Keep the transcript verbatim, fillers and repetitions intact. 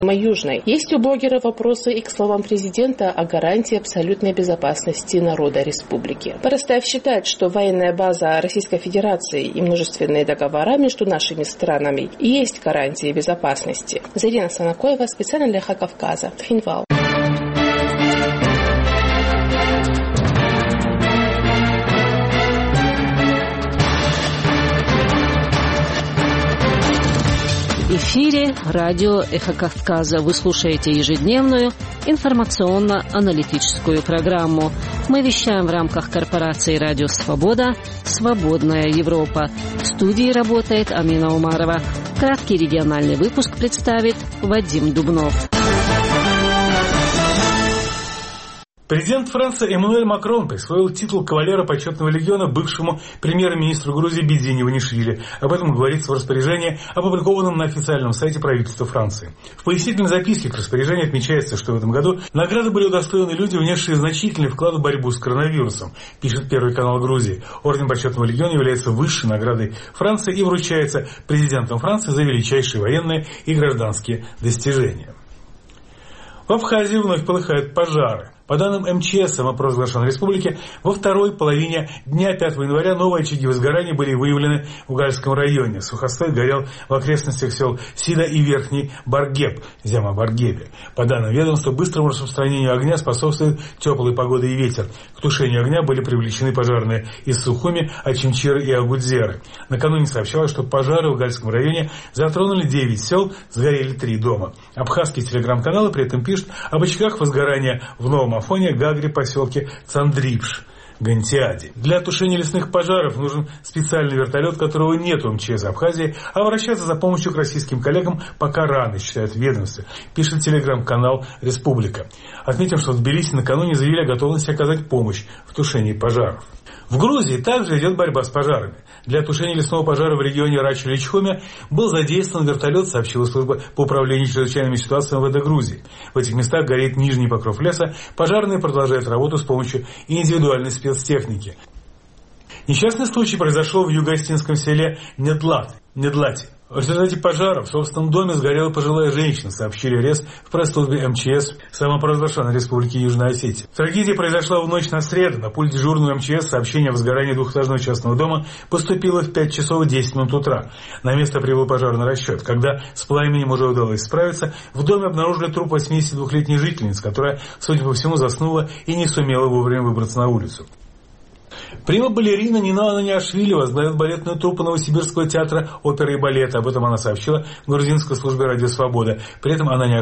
Южной. Есть у блогера вопросы и к словам президента о гарантии абсолютной безопасности народа республики. Парастаев считает, что военная база Российской Федерации и множественные договора между нашими странами и есть гарантии безопасности. Зарина Санакоева, специально для Хакавказа, Тхинвал. В эфире радио «Эхо Кавказа». Вы слушаете ежедневную информационно-аналитическую программу. Мы вещаем в рамках корпорации «Радио Свобода» «Свободная Европа». В студии работает Амина Умарова. Краткий региональный выпуск представит Вадим Дубнов. Президент Франции Эммануэль Макрон присвоил титул кавалера почетного легиона бывшему премьер-министру Грузии Бедзине Иванишвили. Об этом говорится в распоряжении, опубликованном на официальном сайте правительства Франции. В пояснительной записке к распоряжению отмечается, что в этом году награды были удостоены люди, внесшие значительный вклад в борьбу с коронавирусом, пишет Первый канал Грузии. Орден почетного легиона является высшей наградой Франции и вручается президентом Франции за величайшие военные и гражданские достижения. В Абхазии вновь полыхают пожары. По данным эм че эс самопровозглашенной республики, во второй половине дня пятого января новые очаги возгорания были выявлены в Угальском районе. Сухостой горел в окрестностях сел Сида и Верхний Баргеб, Зяма-Баргебе. По данным ведомства, быстрому распространению огня способствует теплая погода и ветер. К тушению огня были привлечены пожарные из Сухуми, Ачимчиры и Агудзеры. Накануне сообщалось, что пожары в Угальском районе затронули девять сел, сгорели три дома. Абхазские телеграм-каналы при этом пишут об очагах возгорания в Новом Афоне, Гагре, поселке Цандрипш, Гантиаде. Для тушения лесных пожаров нужен специальный вертолет, которого нет в эм че эс Абхазии, а обращаться за помощью к российским коллегам пока рано, считают ведомства, пишет телеграм-канал «Республика». Отметим, что в Тбилиси накануне заявили о готовности оказать помощь в тушении пожаров. В Грузии также идет борьба с пожарами. Для тушения лесного пожара в регионе Рачи-Личхоме был задействован вертолет, сообщила служба по управлению чрезвычайными ситуациями МВД Грузии. В этих местах горит нижний покров леса, пожарные продолжают работу с помощью индивидуальной спецтехники. Несчастный случай произошел в юго-остинском селе Недлати. Недлати. В результате пожара в собственном доме сгорела пожилая женщина, сообщили РЕС в пресс-службе эм че эс самопровозглашенной республики Южная Осетия. Трагедия произошла в ночь на среду. На пульт дежурного эм че эс сообщение о возгорании двухэтажного частного дома поступило в пять часов десять минут утра. На место прибыл пожарный расчет. Когда с пламенем уже удалось справиться, в доме обнаружили труп восьмидесятидвухлетней жительницы, которая, судя по всему, заснула и не сумела вовремя выбраться на улицу. Прима-балерина Нина Ананиашвили возглавит балетную труппу Новосибирского театра оперы и балета. Об этом она сообщила в грузинской службе «Радио Свобода». При этом Ананиашвили